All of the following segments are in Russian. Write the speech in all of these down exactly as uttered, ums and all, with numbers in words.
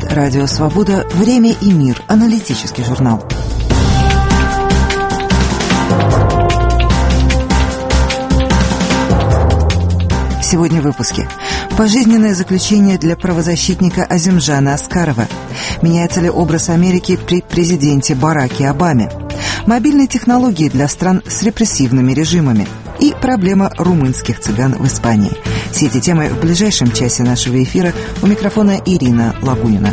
Радио «Свобода». Время и мир. Аналитический журнал. Сегодня в выпуске. Пожизненное заключение для правозащитника Азимжана Аскарова. Меняется ли образ Америки при президенте Бараке Обаме? Мобильные технологии для стран с репрессивными режимами. И проблема румынских цыган в Испании. Все эти темы в ближайшем часе нашего эфира. У микрофона Ирина Лагунина.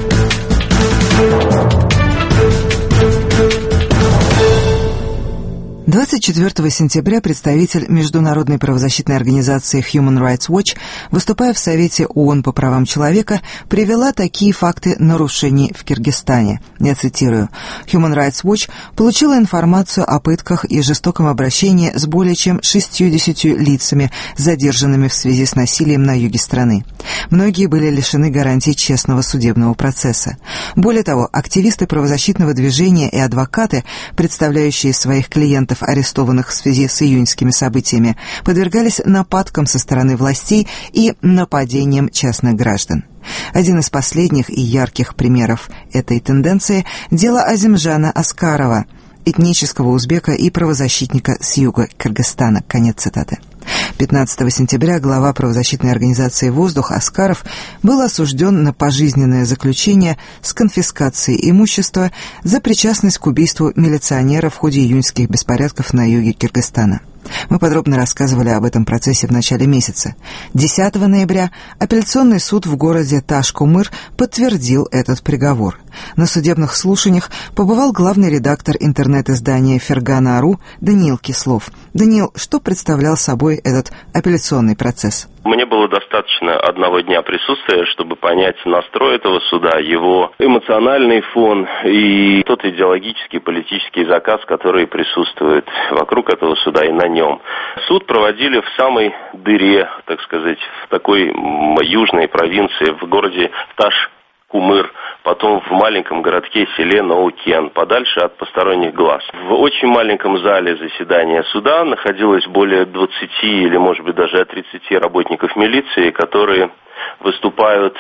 двадцать четвёртого сентября представитель международной правозащитной организации Human Rights Watch, выступая в Совете ООН по правам человека, привела такие факты нарушений в Киргизстане. Я цитирую. Human Rights Watch получила информацию о пытках и жестоком обращении с более чем шестьюдесятью лицами, задержанными в связи с насилием на юге страны. Многие были лишены гарантий честного судебного процесса. Более того, активисты правозащитного движения и адвокаты, представляющие своих клиентов, арестованных в связи с июньскими событиями, подвергались нападкам со стороны властей и нападениям частных граждан. Один из последних и ярких примеров этой тенденции – дело Азимжана Аскарова, этнического узбека и правозащитника с юга Кыргызстана. Конец цитаты. пятнадцатого сентября глава правозащитной организации «Воздух» Аскаров был осужден на пожизненное заключение с конфискацией имущества за причастность к убийству милиционера в ходе июньских беспорядков на юге Кыргызстана. Мы подробно рассказывали об этом процессе в начале месяца. десятого ноября апелляционный суд в городе Таш-Кумыр подтвердил этот приговор. На судебных слушаниях побывал главный редактор интернет-издания «Фергана.ру» Даниил Кислов. Даниил, что представлял собой этот апелляционный процесс? Мне было достаточно одного дня присутствия, чтобы понять настрой этого суда, его эмоциональный фон и тот идеологический политический заказ, который присутствует вокруг этого суда и на нем. Суд проводили в самой дыре, так сказать, в такой южной провинции, в городе Таш-Кумыр, потом в маленьком городке, селе Наукен, подальше от посторонних глаз. В очень маленьком зале заседания суда находилось более двадцати или, может быть, даже тридцати работников милиции, которые выступают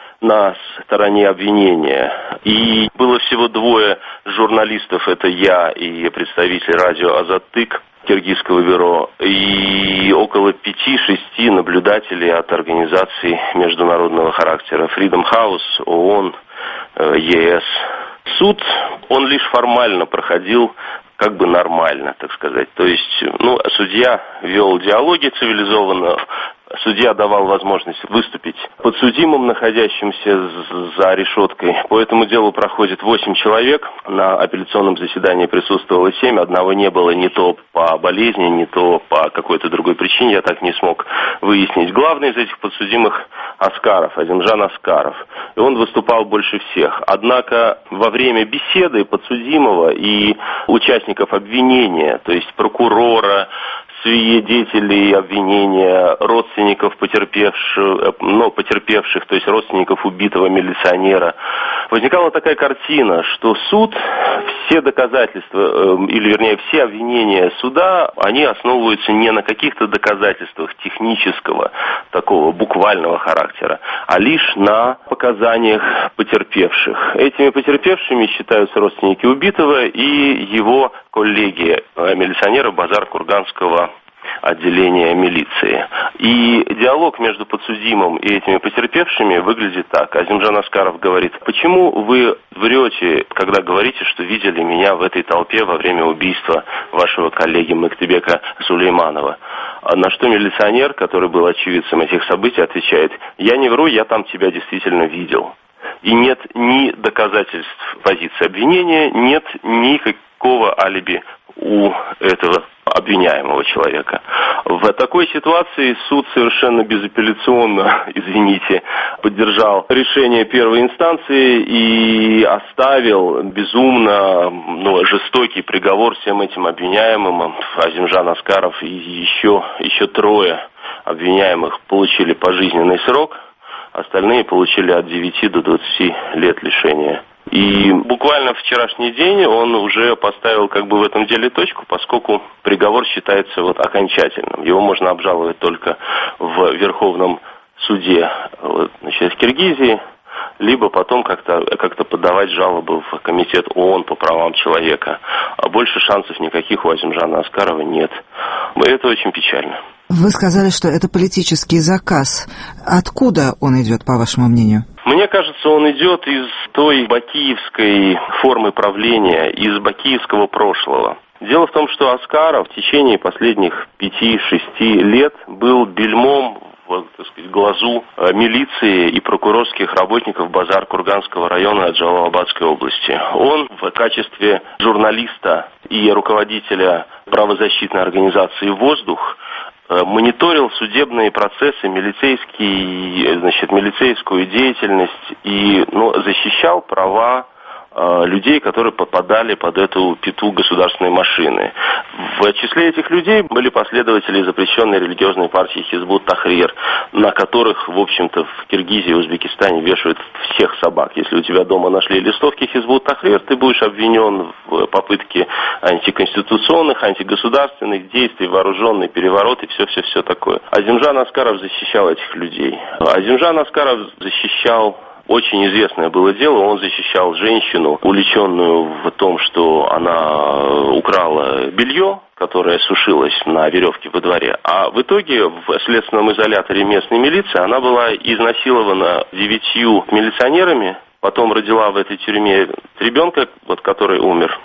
на стороне обвинения. И было всего двое журналистов, это я и представитель радио «Азаттык» киргизского бюро, и около пяти-шести наблюдателей от организаций международного характера Freedom House, ООН, ЕС. Суд, он лишь формально проходил как бы нормально, так сказать. То есть, ну, судья вел диалоги цивилизованно, судья давал возможность выступить подсудимым, находящимся за решеткой. По этому делу проходит восемь человек. На апелляционном заседании присутствовало семь. Одного не было не то по болезни, не то по какой-то другой причине. Я так не смог выяснить. Главный из этих подсудимых Аскаров, Азимжан Аскаров. И он выступал больше всех. Однако во время беседы подсудимого и участников обвинения, то есть прокурора, свидетелей обвинения, родственников потерпевших, ну, потерпевших, то есть родственников убитого милиционера, возникала такая картина, что суд, все доказательства, или вернее все обвинения суда, они основываются не на каких-то доказательствах технического, такого буквального характера, а лишь на показаниях потерпевших. Этими потерпевшими считаются родственники убитого и его коллеги, милиционера Базар-Курганского отделения милиции. И диалог между подсудимым и этими потерпевшими выглядит так. Азимжан Аскаров говорит: почему вы врете, когда говорите, что видели меня в этой толпе во время убийства вашего коллеги Мыктыбека Сулейманова? На что милиционер, который был очевидцем этих событий, отвечает: я не вру, я там тебя действительно видел. И нет ни доказательств позиции обвинения, нет никакого алиби у этого обвиняемого человека. В такой ситуации суд совершенно безапелляционно, извините, поддержал решение первой инстанции и оставил безумно, ну, жестокий приговор всем этим обвиняемым. Азимжан Аскаров и еще, еще трое обвиняемых получили пожизненный срок, остальные получили от девяти до двадцати лет лишения. И буквально вчерашний день он уже поставил как бы в этом деле точку, поскольку приговор считается вот окончательным. Его можно обжаловать только в Верховном суде, вот, значит, в Киргизии. либо потом как-то, как-то подавать жалобы в Комитет ООН по правам человека. А больше шансов никаких у Азимжана Аскарова нет. И это очень печально. Вы сказали, что это политический заказ. Откуда он идет, по вашему мнению? Мне кажется, он идет из той бакиевской формы правления, из бакиевского прошлого. Дело в том, что Аскаров в течение последних пяти-шести лет был бельмом в, так сказать, глазу милиции и прокурорских работников Базар-Курганского района Джалалабадской области. Он в качестве журналиста и руководителя правозащитной организации «Воздух» мониторил судебные процессы, милицейский, значит, милицейскую деятельность и ну, защищал права э, людей, которые попадали под эту пяту государственной машины. В числе этих людей были последователи запрещенной религиозной партии Хизбут Тахрир, на которых, в общем-то, в Киргизии и Узбекистане вешают всех собак. Если у тебя дома нашли листовки Хизбут Тахрир, ты будешь обвинен в попытке антиконституционных, антигосударственных действий, вооруженный переворот и все-все-все такое. Азимжан Аскаров защищал этих людей. Азимжан Аскаров защищал... Очень известное было дело, он защищал женщину, увлеченную в том, что она украла белье, которое сушилось на веревке во дворе. А в итоге в следственном изоляторе местной милиции она была изнасилована девятью милиционерами, потом родила в этой тюрьме ребенка, вот, который умер.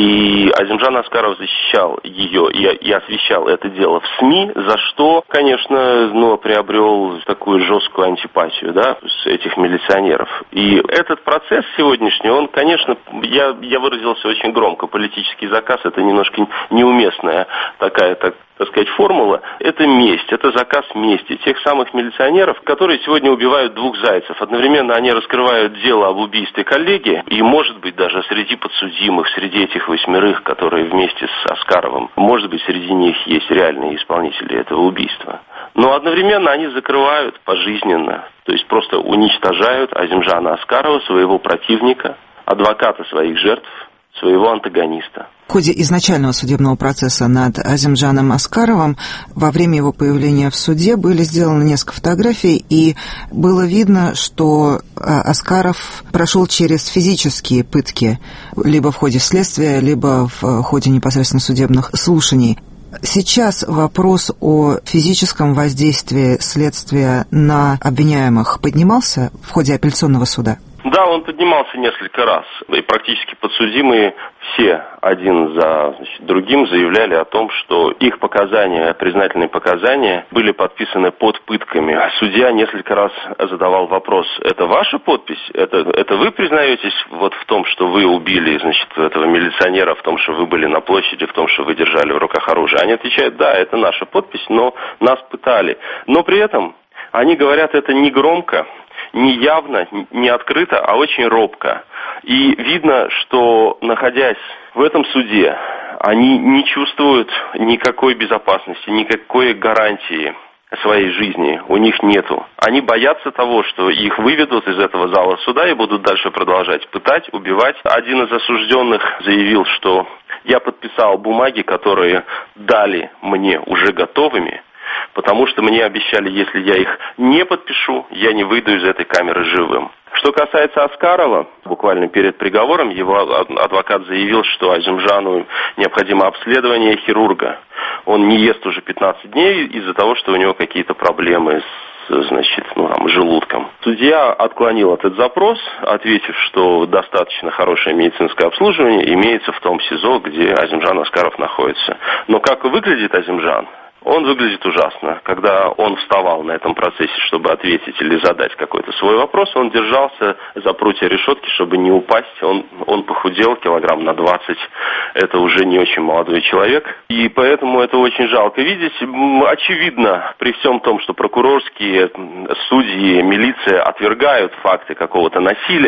И Азимжан Аскаров защищал ее и, и освещал это дело в СМИ, за что, конечно, ну, приобрел такую жесткую антипатию, да, с этих милиционеров. И этот процесс сегодняшний, он, конечно, я, я выразился очень громко, политический заказ, это немножко неуместная такая, так, так сказать, формула, это месть, это заказ мести тех самых милиционеров, которые сегодня убивают двух зайцев. Одновременно они раскрывают дело об убийстве коллеги, и, может быть, даже среди подсудимых, среди этих восьмерых, которые вместе с Аскаровым, может быть, среди них есть реальные исполнители этого убийства. Но одновременно они закрывают пожизненно, то есть просто уничтожают Азимжана Аскарова, своего противника, адвоката своих жертв, своего антагониста. В ходе изначального судебного процесса над Азимжаном Аскаровым во время его появления в суде были сделаны несколько фотографий, и было видно, что Аскаров прошел через физические пытки либо в ходе следствия, либо в ходе непосредственно судебных слушаний. Сейчас вопрос о физическом воздействии следствия на обвиняемых поднимался в ходе апелляционного суда? Да, он поднимался несколько раз, и практически подсудимые все один за значит, другим заявляли о том, что их показания, признательные показания, были подписаны под пытками. Судья несколько раз задавал вопрос: это ваша подпись? Это, это вы признаетесь вот в том, что вы убили, значит, этого милиционера, в том, что вы были на площади, в том, что вы держали в руках оружие? Они отвечают: да, это наша подпись, но нас пытали. Но при этом они говорят это не громко, не явно, не открыто, а очень робко. И видно, что, находясь в этом суде, они не чувствуют никакой безопасности, никакой гарантии своей жизни у них нету. Они боятся того, что их выведут из этого зала суда и будут дальше продолжать пытать, убивать. Один из осужденных заявил, что я подписал бумаги, которые дали мне уже готовыми, потому что мне обещали, если я их не подпишу, я не выйду из этой камеры живым. Что касается Аскарова, буквально перед приговором его адвокат заявил, что Азимжану необходимо обследование хирурга. Он не ест уже пятнадцать дней из-за того, что у него какие-то проблемы с, значит, ну, там, желудком. Судья отклонил этот запрос, ответив, что достаточно хорошее медицинское обслуживание имеется в том СИЗО, где Азимжан Аскаров находится. Но как выглядит Азимжан? Он выглядит ужасно. Когда он вставал на этом процессе, чтобы ответить или задать какой-то свой вопрос, он держался за прутья решетки, чтобы не упасть. Он, он похудел килограмм на двадцать. Это уже не очень молодой человек. И поэтому это очень жалко видеть. Очевидно, при всем том, что прокурорские судьи, милиция отвергают факты какого-то насилия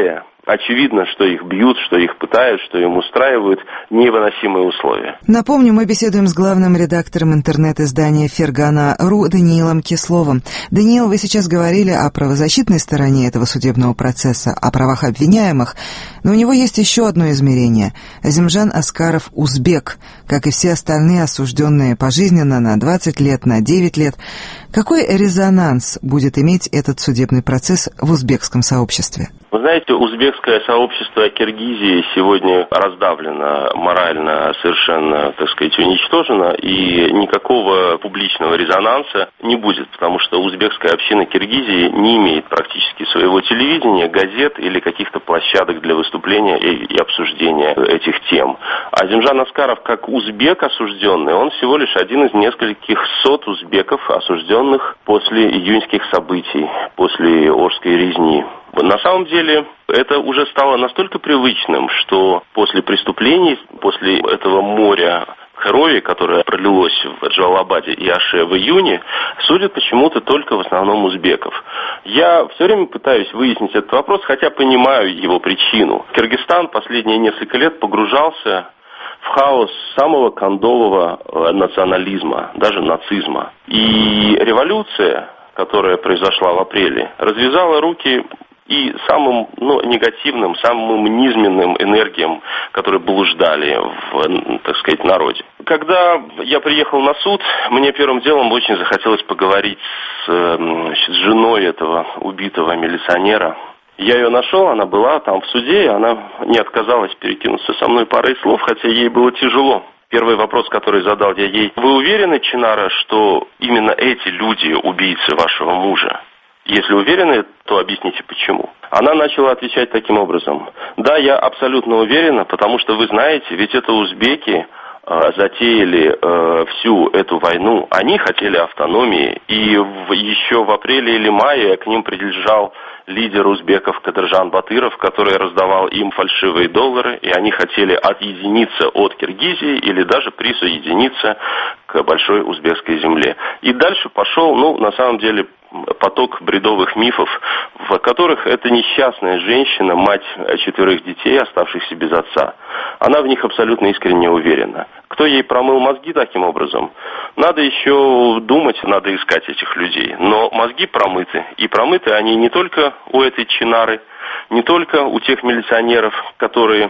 очевидно, что их бьют, что их пытают, что им устраивают невыносимые условия. Напомню, мы беседуем с главным редактором интернет-издания Фергана.ру Даниилом Кисловым. Даниил, вы сейчас говорили о правозащитной стороне этого судебного процесса, о правах обвиняемых, но у него есть еще одно измерение. Азимжан Аскаров – узбек, как и все остальные осужденные пожизненно на двадцать лет, на девять лет. Какой резонанс будет иметь этот судебный процесс в узбекском сообществе? Вы знаете, узбекское сообщество Киргизии сегодня раздавлено, морально совершенно, так сказать, уничтожено, и никакого публичного резонанса не будет, потому что узбекская община Киргизии не имеет практически своего телевидения, газет или каких-то площадок для выступления и, и обсуждения этих тем. Азимжан Аскаров, как узбек осужденный, он всего лишь один из нескольких сот узбеков, осужденных после июньских событий, после Орской резни. На самом деле, это уже стало настолько привычным, что после преступлений, после этого моря крови, которое пролилось в Джалалабаде и Аше в июне, судят почему-то только в основном узбеков. Я все время пытаюсь выяснить этот вопрос, хотя понимаю его причину. Кыргызстан последние несколько лет погружался в хаос самого кондового национализма, даже нацизма. И революция, которая произошла в апреле, развязала руки и самым ну, негативным, самым низменным энергиям, которые блуждали в, так сказать, народе. Когда я приехал на суд, мне первым делом очень захотелось поговорить с, значит, с женой этого убитого милиционера. Я ее нашел, она была там в суде, и она не отказалась перекинуться со мной парой слов, хотя ей было тяжело. Первый вопрос, который задал я ей: вы уверены, Чинара, что именно эти люди убийцы вашего мужа? Если уверены, то объясните почему. Она начала отвечать таким образом: да, я абсолютно уверена, потому что вы знаете, ведь это узбеки э, затеяли э, всю эту войну, они хотели автономии, и в, еще в апреле или мае к ним приезжал лидер узбеков Кадыржан Батыров, который раздавал им фальшивые доллары, и они хотели отъединиться от Киргизии или даже присоединиться к большой узбекской земле. И дальше пошел, ну, на самом деле, поток бредовых мифов, в которых эта несчастная женщина, мать четверых детей, оставшихся без отца, она в них абсолютно искренне уверена. Кто ей промыл мозги таким образом? Надо еще думать, надо искать этих людей. Но мозги промыты. И промыты они не только у этой Чинары, не только у тех милиционеров, которые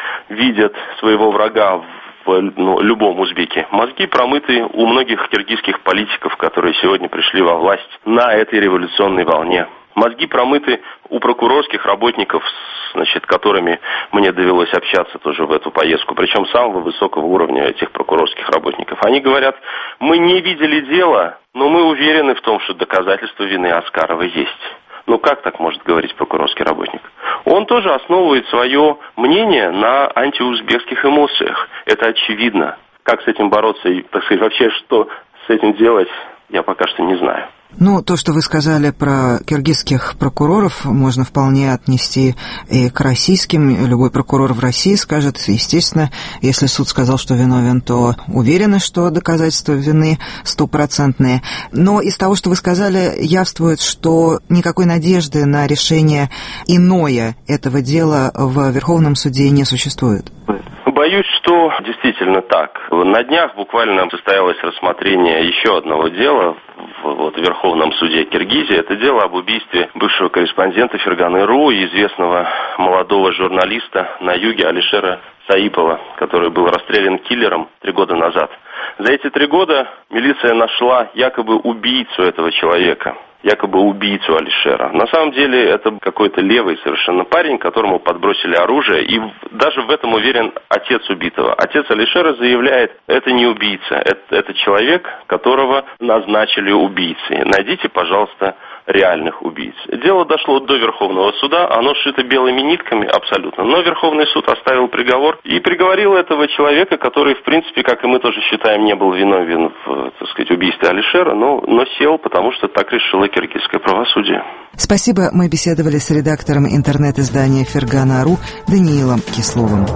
видят своего врага в ну, любом узбеке. Мозги промыты у многих киргизских политиков, которые сегодня пришли во власть на этой революционной волне. Мозги промыты у прокурорских работников, значит, которыми мне довелось общаться тоже в эту поездку, причем самого высокого уровня этих прокурорских работников. Они говорят: мы не видели дела, но мы уверены в том, что доказательства вины Аскарова есть. Ну как так может говорить прокурорский работник? Он тоже основывает свое мнение на антиузбекских эмоциях. Это очевидно. Как с этим бороться и, так сказать, вообще что с этим делать, я пока что не знаю. Ну, то, что вы сказали про киргизских прокуроров, можно вполне отнести и к российским. Любой прокурор в России скажет, естественно, если суд сказал, что виновен, то уверены, что доказательства вины стопроцентные. Но из того, что вы сказали, явствует, что никакой надежды на решение иное этого дела в Верховном суде не существует. Боюсь, что действительно так. На днях буквально состоялось рассмотрение еще одного дела в вот, Верховном суде Киргизии. Это дело об убийстве бывшего корреспондента Ферганы.ру и известного молодого журналиста на юге Алишера Саипова, который был расстрелян киллером три года назад. За эти три года милиция нашла якобы убийцу этого человека. якобы убийцу Алишера. На самом деле это какой-то левый совершенно парень, которому подбросили оружие, и даже в этом уверен отец убитого. Отец Алишера заявляет: это не убийца, это, это человек, которого назначили убийцей. Найдите, пожалуйста, реальных убийц. Дело дошло до Верховного суда, оно шито белыми нитками абсолютно, но Верховный суд оставил приговор и приговорил этого человека, который, в принципе, как и мы тоже считаем, не был виновен в, так сказать, убийстве Алишера, но, но сел, потому что так решило киргизское правосудие. Спасибо. Мы беседовали с редактором интернет-издания Фергана.ру Даниилом Кисловым.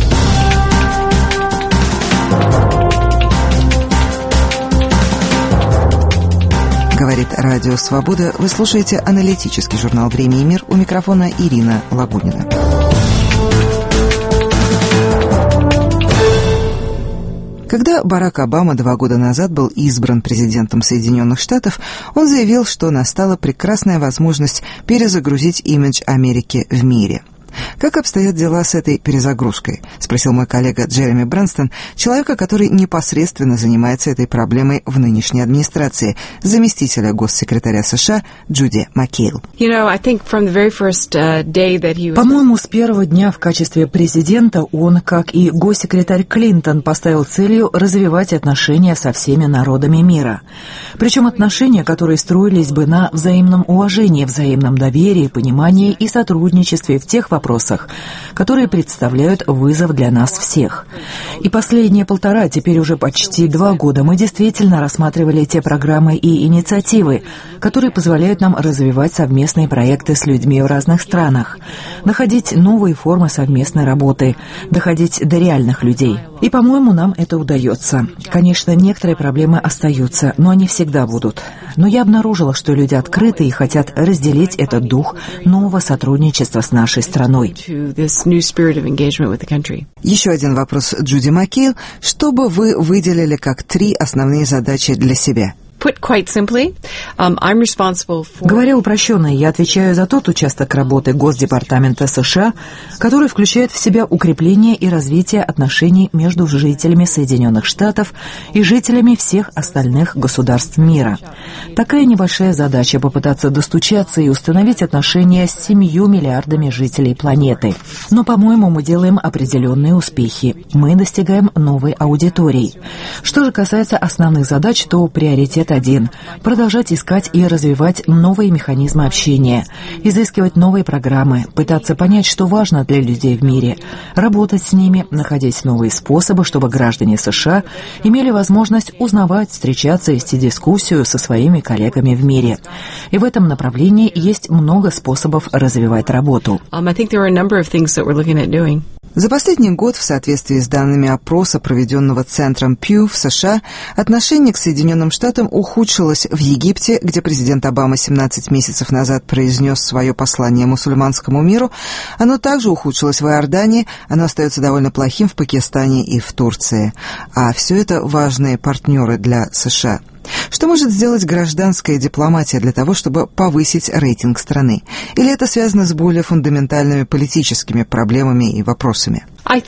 Говорит Радио Свобода. Вы слушаете аналитический журнал «Время и мир». У микрофона Ирина Лагунина. Когда Барак Обама два года назад был избран президентом Соединенных Штатов, он заявил, что настала прекрасная возможность перезагрузить имидж Америки в мире. «Как обстоят дела с этой перезагрузкой?» — спросил мой коллега Джереми Брэнстон, человека, который непосредственно занимается этой проблемой в нынешней администрации, заместителя госсекретаря США Джуди Маккейл. По-моему, с первого дня в качестве президента он, как и госсекретарь Клинтон, поставил целью развивать отношения со всеми народами мира. Причем отношения, которые строились бы на взаимном уважении, взаимном доверии, понимании и сотрудничестве в тех вопросах, вопросах, которые представляют вызов для нас всех. И последние полтора, теперь уже почти два года мы действительно рассматривали те программы и инициативы, которые позволяют нам развивать совместные проекты с людьми в разных странах, находить новые формы совместной работы, доходить до реальных людей. И, по-моему, нам это удается. Конечно, некоторые проблемы остаются, но они всегда будут. Но я обнаружила, что люди открыты и хотят разделить этот дух нового сотрудничества с нашей страной. Еще один вопрос Джуди Маккейл. Что бы вы выделили как три основные задачи для себя? Говоря упрощенно, я отвечаю за тот участок работы Госдепартамента США, который включает в себя укрепление и развитие отношений между жителями Соединенных Штатов и жителями всех остальных государств мира. Такая небольшая задача — попытаться достучаться и установить отношения с семью миллиардами жителей планеты. Но, по-моему, мы делаем определенные успехи. Мы достигаем новой аудитории. Что же касается основных задач, то приоритет один — продолжать искать и развивать новые механизмы общения, изыскивать новые программы, пытаться понять, что важно для людей в мире, работать с ними, находить новые способы, чтобы граждане США имели возможность узнавать, встречаться и вести дискуссию со своими коллегами в мире. И в этом направлении есть много способов развивать работу. За последний год, в соответствии с данными опроса, проведенного центром Пью в США, отношение к Соединенным Штатам ухудшилось в Египте, где президент Обама семнадцать месяцев назад произнес свое послание мусульманскому миру. Оно также ухудшилось в Иордании, оно остается довольно плохим в Пакистане и в Турции. А все это важные партнеры для США. Что может сделать гражданская дипломатия для того, чтобы повысить рейтинг страны? Или это связано с более фундаментальными политическими проблемами и вопросами? Мы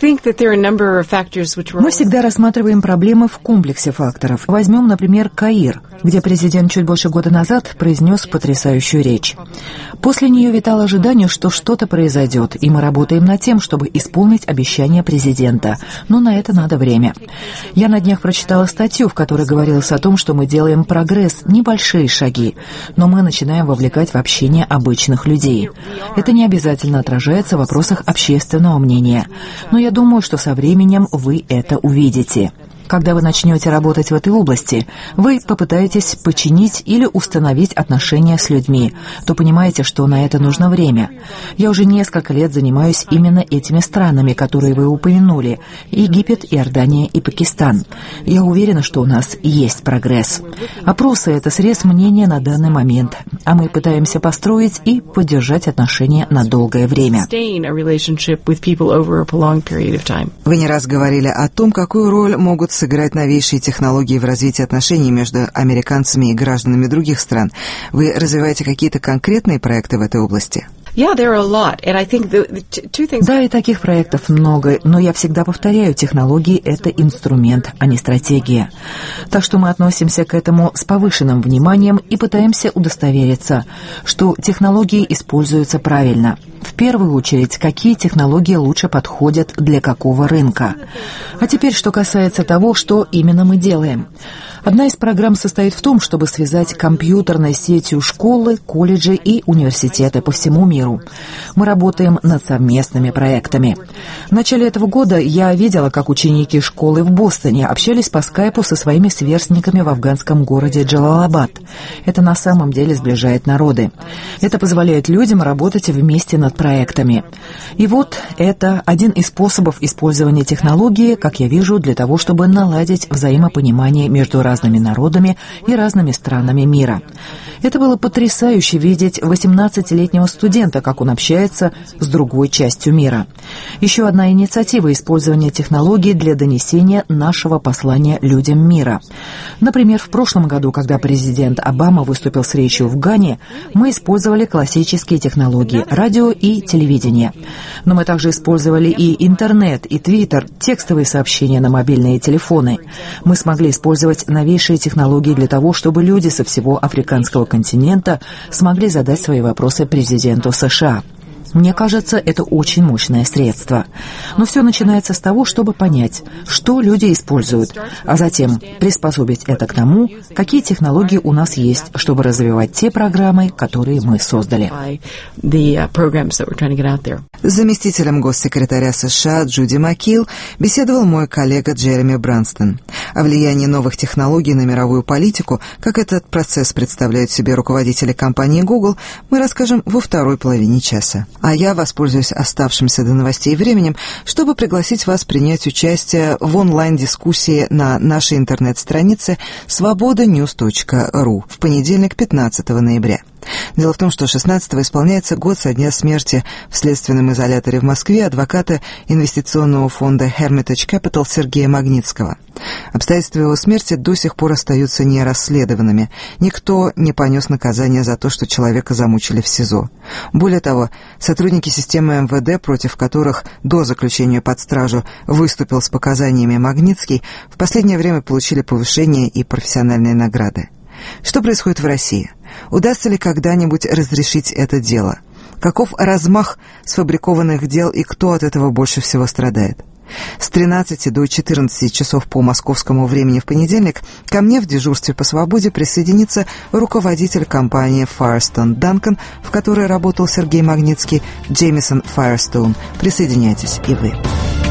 всегда рассматриваем проблемы в комплексе факторов. Возьмем, например, Каир, где президент чуть больше года назад произнес потрясающую речь. После нее витало ожидание, что что-то произойдет, и мы работаем над тем, чтобы исполнить обещание президента. Но на это надо время. Я на днях прочитала статью, в которой говорилось о том, что мы делаем прогресс, небольшие шаги, но мы начинаем вовлекать в общение обычных людей. Это не обязательно отражается в вопросах общественного мнения. Но я думаю, что со временем вы это увидите. Когда вы начнете работать в этой области, вы попытаетесь починить или установить отношения с людьми, то понимаете, что на это нужно время. Я уже несколько лет занимаюсь именно этими странами, которые вы упомянули – Египет, Иордания и Пакистан. Я уверена, что у нас есть прогресс. Опросы – это срез мнения на данный момент, а мы пытаемся построить и поддержать отношения на долгое время. Вы не раз говорили о том, какую роль могут сыграть новейшие технологии в развитии отношений между американцами и гражданами других стран. Вы развиваете какие-то конкретные проекты в этой области? Да, и таких проектов много, но я всегда повторяю, технологии — это инструмент, а не стратегия. Так что мы относимся к этому с повышенным вниманием и пытаемся удостовериться, что технологии используются правильно. В первую очередь, какие технологии лучше подходят для какого рынка. А теперь, что касается того, что именно мы делаем. Одна из программ состоит в том, чтобы связать компьютерной сетью школы, колледжи и университеты по всему миру. Мы работаем над совместными проектами. В начале этого года я видела, как ученики школы в Бостоне общались по скайпу со своими сверстниками в афганском городе Джалалабад. Это на самом деле сближает народы. Это позволяет людям работать вместе над проектами. И вот это один из способов использования технологии, как я вижу, для того, чтобы наладить взаимопонимание между разными народами и разными странами мира. Это было потрясающе видеть восемнадцатилетнего студента, как он общается с другой частью мира. Еще одна инициатива — использования технологий для донесения нашего послания людям мира. Например, в прошлом году, когда президент Обама выступил с речью в Гане, мы использовали классические технологии — радио и телевидение. Но мы также использовали и интернет, и твиттер, текстовые сообщения на мобильные телефоны. Мы смогли использовать новейшие технологии для того, чтобы люди со всего африканского континента смогли задать свои вопросы президенту США. Мне кажется, это очень мощное средство. Но все начинается с того, чтобы понять, что люди используют, а затем приспособить это к тому, какие технологии у нас есть, чтобы развивать те программы, которые мы создали. С заместителем госсекретаря США Джуди Маккил беседовал мой коллега Джереми Бранстон. О влиянии новых технологий на мировую политику, как этот процесс представляют себе руководители компании Google, мы расскажем во второй половине часа. А я воспользуюсь оставшимся до новостей временем, чтобы пригласить вас принять участие в онлайн-дискуссии на нашей интернет-странице свобода ньюс точка ру в понедельник, пятнадцатого ноября. Дело в том, что шестнадцатого исполняется год со дня смерти в следственном изоляторе в Москве адвоката инвестиционного фонда Hermitage Capital Сергея Магнитского. Обстоятельства его смерти до сих пор остаются нерасследованными. Никто не понес наказание за то, что человека замучили в СИЗО. Более того, сотрудники системы эм вэ дэ, против которых до заключения под стражу выступил с показаниями Магнитский, в последнее время получили повышение и профессиональные награды. Что происходит в России? Удастся ли когда-нибудь разрешить это дело? Каков размах сфабрикованных дел и кто от этого больше всего страдает? С тринадцати до четырнадцати часов по московскому времени в понедельник ко мне в дежурстве по свободе присоединится руководитель компании Firestone Duncan, в которой работал Сергей Магнитский, Джеймисон Firestone. Присоединяйтесь и вы.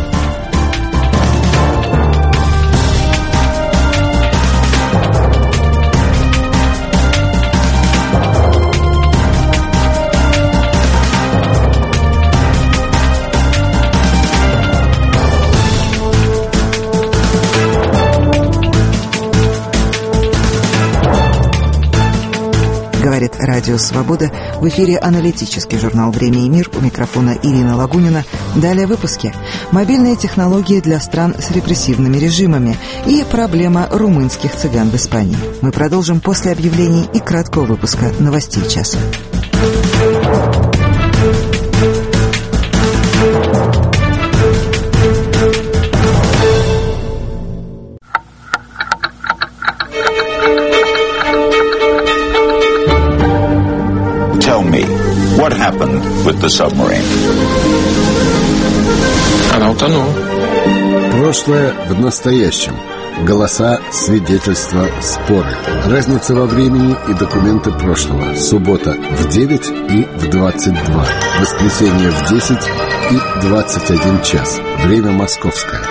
Говорит Радио Свобода. В эфире аналитический журнал «Время и мир». У микрофона Ирина Лагунина. Далее выпуски. Мобильные технологии для стран с репрессивными режимами и проблема румынских цыган в Испании. Мы продолжим после объявлений и краткого выпуска новостей часа. Tell me, what happened with the submarine? Она утонула. Прошлое в настоящем. Голоса, свидетельства, споры. Разница во времени и документы прошлого. Суббота в девять и в двадцать два. Воскресенье в десять и двадцать один час. Время московское.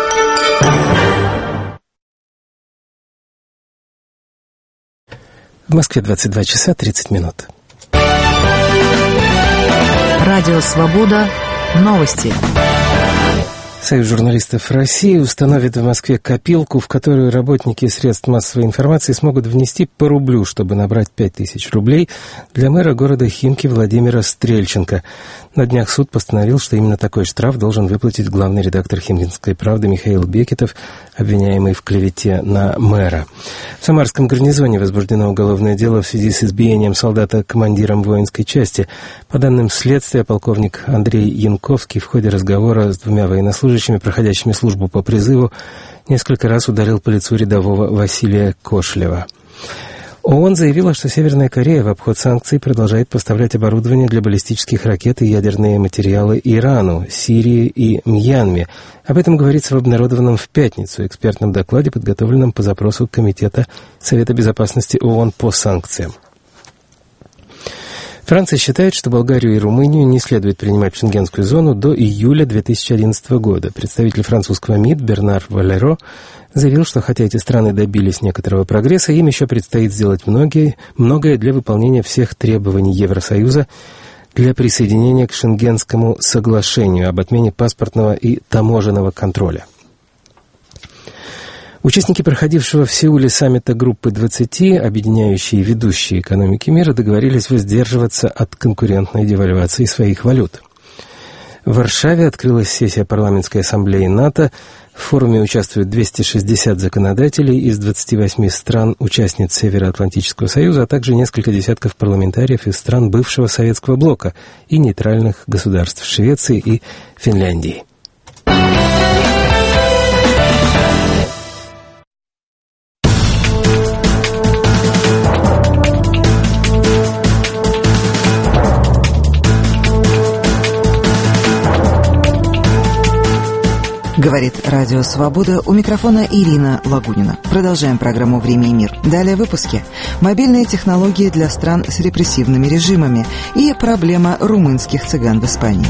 В Москве двадцать два часа тридцать минут. Радио «Свобода». Новости. Союз журналистов России установит в Москве копилку, в которую работники средств массовой информации смогут внести по рублю, чтобы набрать пять тысяч рублей для мэра города Химки Владимира Стрельченко. На днях суд постановил, что именно такой штраф должен выплатить главный редактор «Химкинской правды» Михаил Бекетов, обвиняемый в клевете на мэра. В Самарском гарнизоне возбуждено уголовное дело в связи с избиением солдата командиром воинской части. По данным следствия, полковник Андрей Янковский в ходе разговора с двумя военнослужащими, проходящими службу по призыву, несколько раз ударил по лицу рядового Василия Кошлева. ООН заявила, что Северная Корея в обход санкций продолжает поставлять оборудование для баллистических ракет и ядерные материалы Ирану, Сирии и Мьянме. Об этом говорится в обнародованном в пятницу экспертном докладе, подготовленном по запросу Комитета Совета Безопасности ООН по санкциям. Франция считает, что Болгарию и Румынию не следует принимать в шенгенскую зону до июля две тысячи одиннадцатого года. Представитель французского МИД Бернар Валеро заявил, что хотя эти страны добились некоторого прогресса, им еще предстоит сделать многие, многое для выполнения всех требований Евросоюза для присоединения к Шенгенскому соглашению об отмене паспортного и таможенного контроля. Участники проходившего в Сеуле саммита группы двадцати, объединяющие ведущие экономики мира, договорились воздерживаться от конкурентной девальвации своих валют. В Варшаве открылась сессия парламентской ассамблеи НАТО. В форуме участвуют двести шестьдесят законодателей из двадцати восьми стран-участниц Североатлантического союза, а также несколько десятков парламентариев из стран бывшего советского блока и нейтральных государств Швеции и Финляндии. Говорит Радио Свобода, у микрофона Ирина Лагунина. Продолжаем программу «Время и мир». Далее в выпуске. Мобильные технологии для стран с репрессивными режимами и проблема румынских цыган в Испании.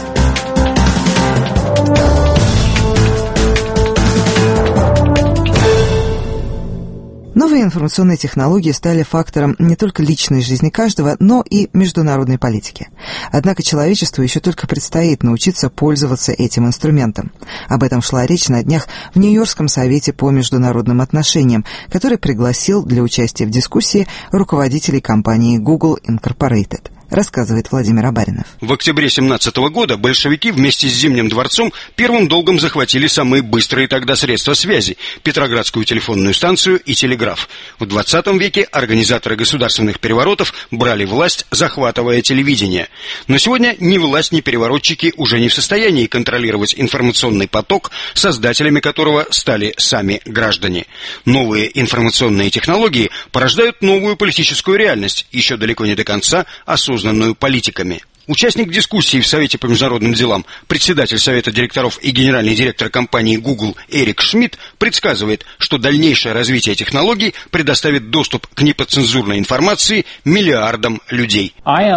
Новые информационные технологии стали фактором не только личной жизни каждого, но и международной политики. Однако человечеству еще только предстоит научиться пользоваться этим инструментом. Об этом шла речь на днях в Нью-Йоркском совете по международным отношениям, который пригласил для участия в дискуссии руководителей компании Google Incorporated. Рассказывает Владимир Абаринов. В октябре семнадцатого года большевики вместе с Зимним дворцом первым долгом захватили самые быстрые тогда средства связи – Петроградскую телефонную станцию и телеграф. В двадцатом веке организаторы государственных переворотов брали власть, захватывая телевидение. Но сегодня ни власть, ни переворотчики уже не в состоянии контролировать информационный поток, создателями которого стали сами граждане. Новые информационные технологии порождают новую политическую реальность, еще далеко не до конца осознанную осознанную политиками. Участник дискуссии в Совете по международным делам, председатель Совета директоров и генеральный директор компании Google Эрик Шмидт предсказывает, что дальнейшее развитие технологий предоставит доступ к неподцензурной информации миллиардам людей.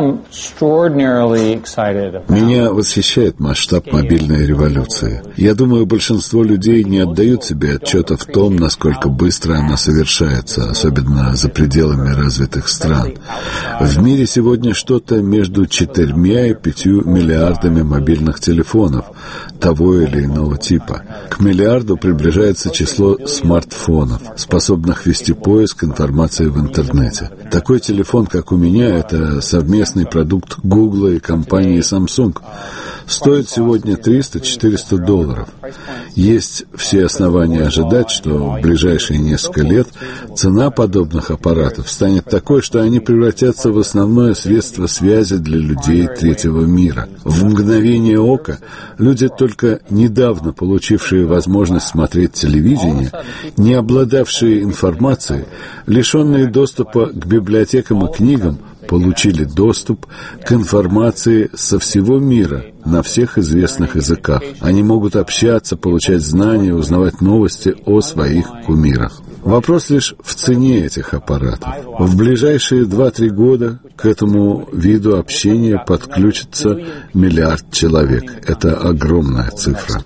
Меня восхищает масштаб мобильной революции. Я думаю, большинство людей не отдают себе отчета в том, насколько быстро она совершается, особенно за пределами развитых стран. В мире сегодня что-то между четырьмя и пятью миллиардами мобильных телефонов того или иного типа. К миллиарду приближается число смартфонов, способных вести поиск информации в интернете. Такой телефон, как у меня, это совместный продукт Google и компании Samsung. Стоит сегодня триста-четыреста долларов. Есть все основания ожидать, что в ближайшие несколько лет цена подобных аппаратов станет такой, что они превратятся в основное средство связи для людей третьего мира. В мгновение ока люди, только недавно получившие возможность смотреть телевидение, не обладавшие информацией, лишенные доступа к библиотекам и книгам, получили доступ к информации со всего мира на всех известных языках. Они могут общаться, получать знания, узнавать новости о своих кумирах. Вопрос лишь в цене этих аппаратов. В ближайшие два-три года к этому виду общения подключится миллиард человек. Это огромная цифра.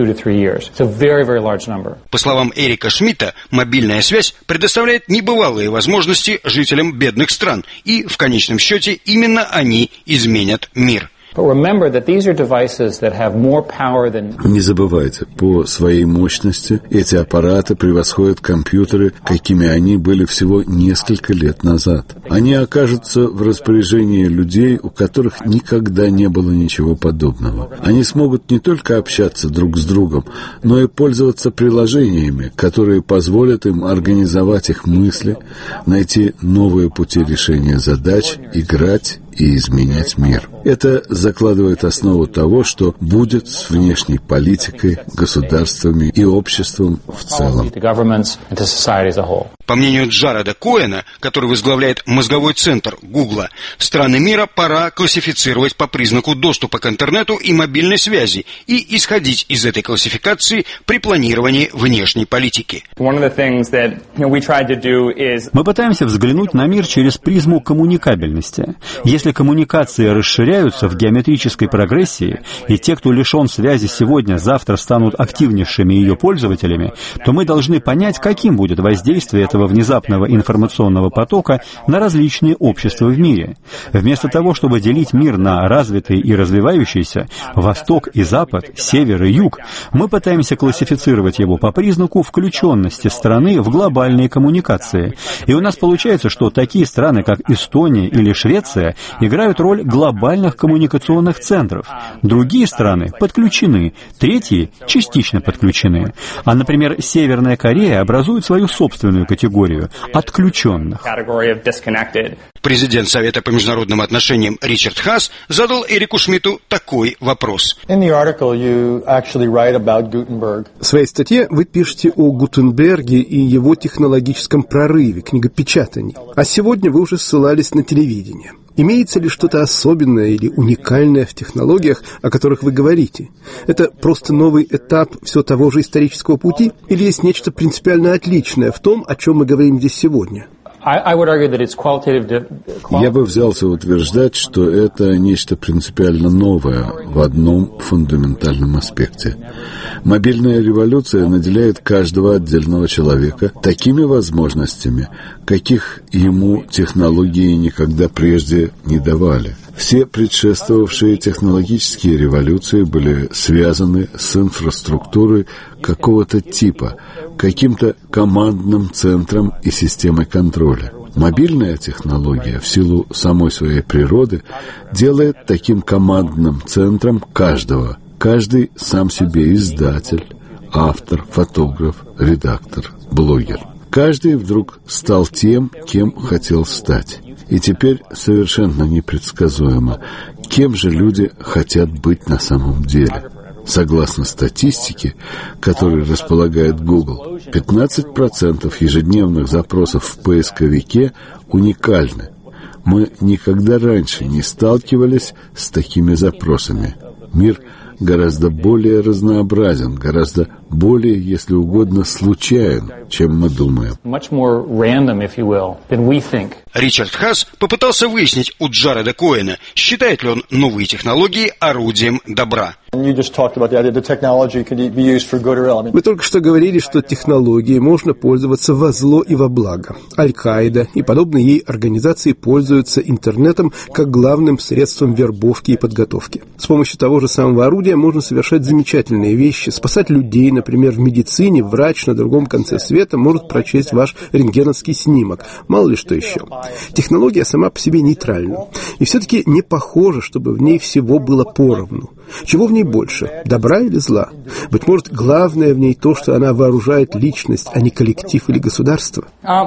По словам Эрика Шмидта, мобильная связь предоставляет небывалые возможности жителям бедных стран, и в конечном счете именно они изменят мир. Не забывайте, по своей мощности эти аппараты превосходят компьютеры, какими они были всего несколько лет назад. Они окажутся в распоряжении людей, у которых никогда не было ничего подобного. Они смогут не только общаться друг с другом, но и пользоваться приложениями, которые позволят им организовать их мысли, найти новые пути решения задач, играть и изменять мир. Это закладывает основу того, что будет с внешней политикой, государствами и обществом в целом. По мнению Джареда Коэна, который возглавляет мозговой центр Гугла, страны мира пора классифицировать по признаку доступа к интернету и мобильной связи и исходить из этой классификации при планировании внешней политики. Мы пытаемся взглянуть на мир через призму коммуникабельности. Если коммуникации расширяются в геометрической прогрессии, и те, кто лишен связи сегодня, завтра станут активнейшими ее пользователями, то мы должны понять, каким будет воздействие этого этого внезапного информационного потока на различные общества в мире. Вместо того, чтобы делить мир на развитый и развивающийся, Восток и Запад, Север и Юг, мы пытаемся классифицировать его по признаку включенности страны в глобальные коммуникации. И у нас получается, что такие страны, как Эстония или Швеция, играют роль глобальных коммуникационных центров. Другие страны подключены, третьи частично подключены. А, например, Северная Корея образует свою собственную категорию – отключенных. Президент Совета по международным отношениям Ричард Хаас задал Эрику Шмидту такой вопрос. В своей статье вы пишете о Гутенберге и его технологическом прорыве, книгопечатании. А сегодня вы уже ссылались на телевидение. Имеется ли что-то особенное или уникальное в технологиях, о которых вы говорите? Это просто новый этап все того же исторического пути? Или есть нечто принципиально отличное в том, о чем мы говорим здесь сегодня? Я бы взялся утверждать, что это нечто принципиально новое в одном фундаментальном аспекте. Мобильная революция наделяет каждого отдельного человека такими возможностями, каких ему технологии никогда прежде не давали. Все предшествовавшие технологические революции были связаны с инфраструктурой какого-то типа, каким-то командным центром и системой контроля. Мобильная технология в силу самой своей природы делает таким командным центром каждого. Каждый сам себе издатель, автор, фотограф, редактор, блогер. Каждый вдруг стал тем, кем хотел стать. И теперь совершенно непредсказуемо, кем же люди хотят быть на самом деле. Согласно статистике, которой располагает Google, пятнадцать процентов ежедневных запросов в поисковике уникальны. Мы никогда раньше не сталкивались с такими запросами. Мир гораздо более разнообразен, гораздо более, если угодно, случайен, чем мы думаем. Ричард Хаас попытался выяснить у Джареда Коэна, считает ли он новые технологии орудием добра. Вы только что говорили, что технологией можно пользоваться во зло и во благо. Аль-Каида и подобные ей организации пользуются интернетом как главным средством вербовки и подготовки. С помощью того же самого орудия можно совершать замечательные вещи, спасать людей. Например, в медицине врач на другом конце света может прочесть ваш рентгеновский снимок. Мало ли что еще. Технология сама по себе нейтральна. И все-таки не похоже, чтобы в ней всего было поровну. Чего в ней больше, добра или зла? Быть может, главное в ней то, что она вооружает личность, а не коллектив или государство?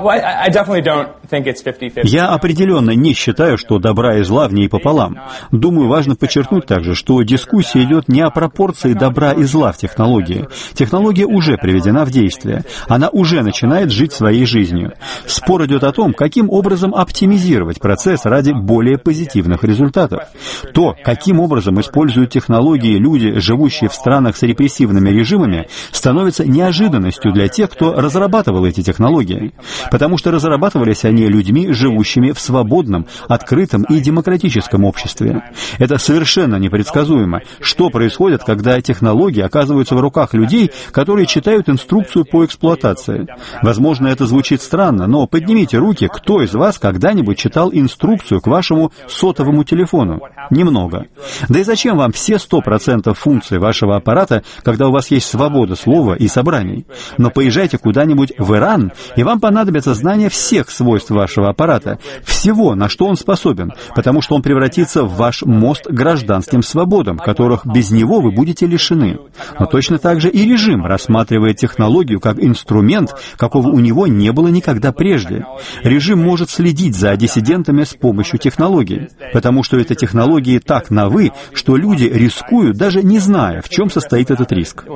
Я определенно не считаю, что добра и зла в ней пополам. Думаю, важно подчеркнуть также, что дискуссия идет не о пропорции добра и зла в технологии. Технология уже приведена в действие. Она уже начинает жить своей жизнью. Спор идет о том, каким образом оптимизировать процесс ради более позитивных результатов. То, каким образом используют технологии люди, живущие в странах с репрессивными режимами, становится неожиданностью для тех, кто разрабатывал эти технологии. Потому что разрабатывались они людьми, живущими в свободном, открытом и демократическом обществе. Это совершенно непредсказуемо. Что происходит, когда технологии оказываются в руках людей, которые читают инструкцию по эксплуатации? Возможно, это звучит странно, но поднимите руки, кто из вас когда-нибудь читал инструкцию к вашему сотовому телефону? Немного. Да и зачем вам все сто процентов функций вашего аппарата, когда у вас есть свобода слова и собраний? Но поезжайте куда-нибудь в Иран, и вам понадобится знание всех свойств вашего аппарата, всего, на что он способен, потому что он превратится в ваш мост к гражданским свободам, которых без него вы будете лишены. Но точно так же и режим рассматривает технологию как инструмент, какого у него не было никогда прежде. Режим может следить за диссидентами с помощью технологий, потому что эти технологии так новы, что люди рискуют, даже не зная, в чем состоит этот риск.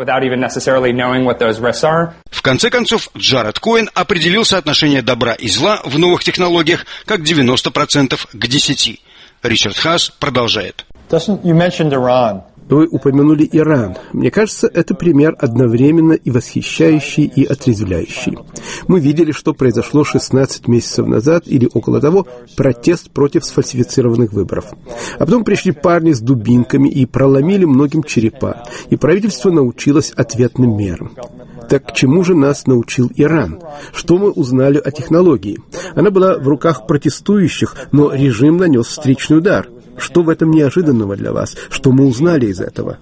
В конце концов, Джаред Коэн определил соотношение добра и зла в новых технологиях как девяносто процентов к десяти. Ричард Хаас продолжает. Вы упомянули Иран. Мне кажется, это пример одновременно и восхищающий, и отрезвляющий. Мы видели, что произошло шестнадцать месяцев назад, или около того, протест против сфальсифицированных выборов. А потом пришли парни с дубинками и проломили многим черепа, и правительство научилось ответным мерам. Так чему же нас научил Иран? Что мы узнали о технологии? Она была в руках протестующих, но режим нанес встречный удар. Что в этом неожиданного для вас? Что мы узнали из этого?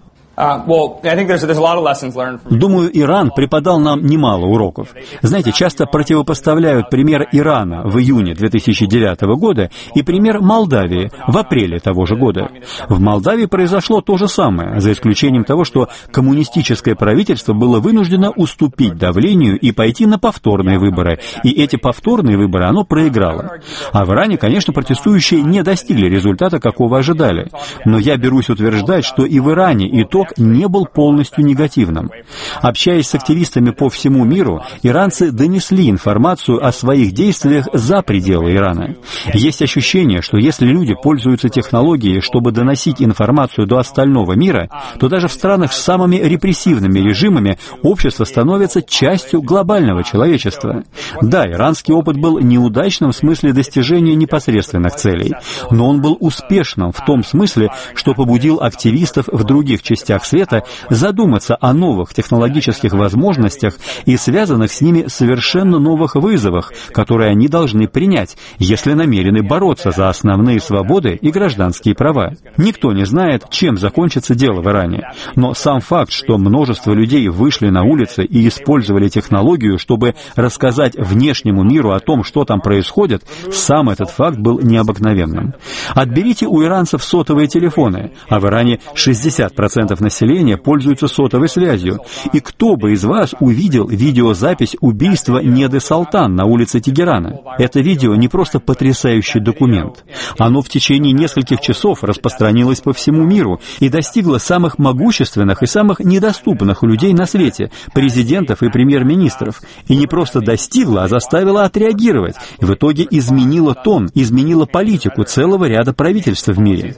Думаю, Иран преподал нам немало уроков. Знаете, часто противопоставляют пример Ирана в июне две тысячи девятого года и пример Молдавии в апреле того же года. В Молдавии произошло то же самое, за исключением того, что коммунистическое правительство было вынуждено уступить давлению и пойти на повторные выборы. И эти повторные выборы оно проиграло. А в Иране, конечно, протестующие не достигли результата, какого ожидали. Но я берусь утверждать, что и в Иране итог не был полностью негативным. Общаясь с активистами по всему миру, иранцы донесли информацию о своих действиях за пределы Ирана. Есть ощущение, что если люди пользуются технологией, чтобы доносить информацию до остального мира, то даже в странах с самыми репрессивными режимами общество становится частью глобального человечества. Да, иранский опыт был неудачным в смысле достижения непосредственных целей, но он был успешным в том смысле, что побудил активистов в других частях света задуматься о новых технологических возможностях и связанных с ними совершенно новых вызовах, которые они должны принять, если намерены бороться за основные свободы и гражданские права. Никто не знает, чем закончится дело в Иране, но сам факт, что множество людей вышли на улицы и использовали технологию, чтобы рассказать внешнему миру о том, что там происходит, сам этот факт был необыкновенным. Отберите у иранцев сотовые телефоны, а в Иране шестьдесят процентов населения пользуются сотовой связью. И кто бы из вас увидел видеозапись убийства Неды Салтан на улице Тегерана? Это видео не просто потрясающий документ. Оно в течение нескольких часов распространилось по всему миру и достигло самых могущественных и самых недоступных людей на свете, президентов и премьер-министров. И не просто достигло, а заставило отреагировать. И в итоге изменило тон, изменило политику целого ряда правительств в мире.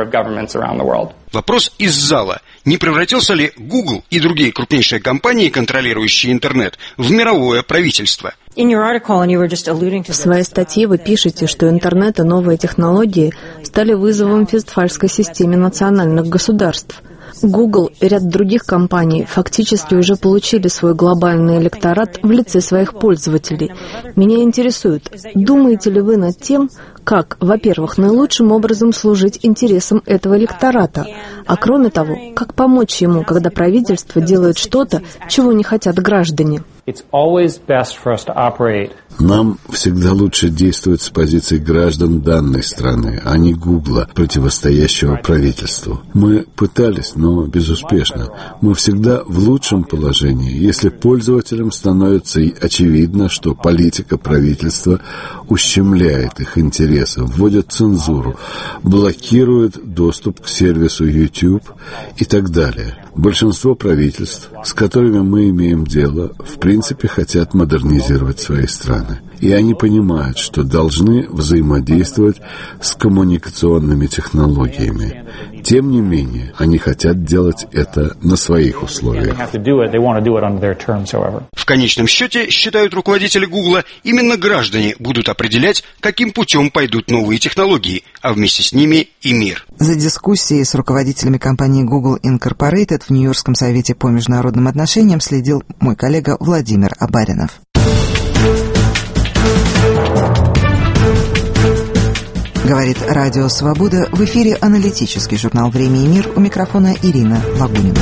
Вопрос из зала. Не превратился ли Google и другие крупнейшие компании, контролирующие интернет, в мировое правительство? В своей статье вы пишете, что интернет и новые технологии стали вызовом в вестфальской системе национальных государств. Google и ряд других компаний фактически уже получили свой глобальный электорат в лице своих пользователей. Меня интересует, думаете ли вы над тем, как, во-первых, наилучшим образом служить интересам этого электората, а кроме того, как помочь ему, когда правительство делает что-то, чего не хотят граждане? Нам всегда лучше действовать с позиции граждан данной страны, а не Гугла, противостоящего правительству. Мы пытались, но безуспешно. Мы всегда в лучшем положении, если пользователям становится очевидно, что политика правительства ущемляет их интересы, вводит цензуру, блокирует доступ к сервису YouTube и так далее. Большинство правительств, с которыми мы имеем дело, в принципе хотят модернизировать свои страны. И они понимают, что должны взаимодействовать с коммуникационными технологиями. Тем не менее, они хотят делать это на своих условиях. В конечном счете, считают руководители Гугла, именно граждане будут определять, каким путем пойдут новые технологии, а вместе с ними и мир. За дискуссией с руководителями компании Google Incorporated в Нью-Йоркском совете по международным отношениям следил мой коллега Владимир Абаринов. Говорит Радио Свобода, в эфире аналитический журнал «Время и мир», у микрофона Ирина Лагунина.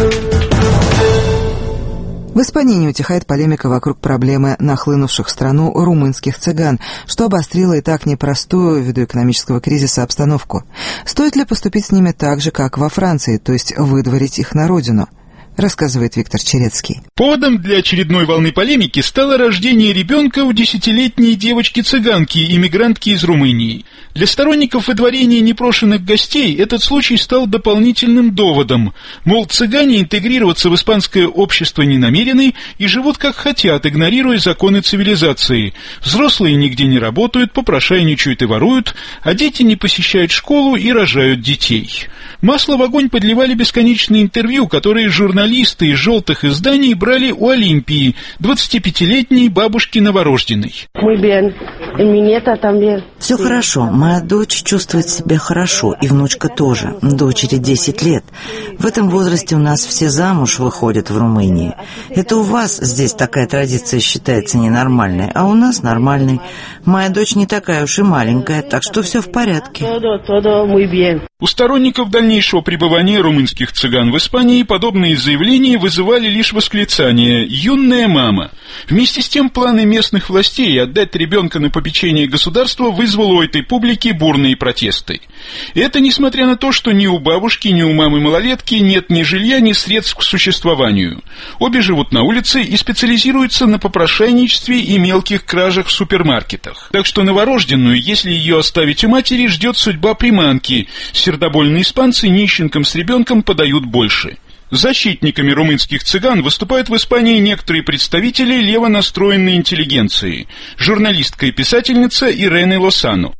В Испании не утихает полемика вокруг проблемы нахлынувших в страну румынских цыган, что обострило и так непростую, ввиду экономического кризиса, обстановку. Стоит ли поступить с ними так же, как во Франции, то есть выдворить их на родину? Рассказывает Виктор Черецкий. Поводом для очередной волны полемики стало рождение ребенка у десятилетней девочки-цыганки, иммигрантки из Румынии. Для сторонников выдворения непрошенных гостей этот случай стал дополнительным доводом. Мол, цыгане интегрироваться в испанское общество не намерены и живут как хотят, игнорируя законы цивилизации. Взрослые нигде не работают, попрошайничают и воруют, а дети не посещают школу и рожают детей. Масло в огонь подливали бесконечные интервью, которые журналисты из желтых изданий брали у Олимпии, двадцатипятилетней бабушки новорожденной. Все хорошо. Моя дочь чувствует себя хорошо, и внучка тоже. Дочери десять лет. В этом возрасте у нас все замуж выходят в Румынии. Это у вас здесь такая традиция считается ненормальной, а у нас нормальной. Моя дочь не такая уж и маленькая, так что все в порядке. У сторонников дальнейшего пребывания румынских цыган в Испании подобные заявления вызывали лишь восклицание «юная мама». Вместе с тем планы местных властей отдать ребенка на попечение государства вызвало у этой публики бурные протесты. И это несмотря на то, что ни у бабушки, ни у мамы-малолетки нет ни жилья, ни средств к существованию. Обе живут на улице и специализируются на попрошайничестве и мелких кражах в супермаркетах. Так что новорожденную, если ее оставить у матери, ждет судьба приманки. Сердобольные испанцы нищенкам с ребенком подают больше. Защитниками румынских цыган выступают в Испании некоторые представители левонастроенной интеллигенции. Журналистка и писательница Ирене Лосано.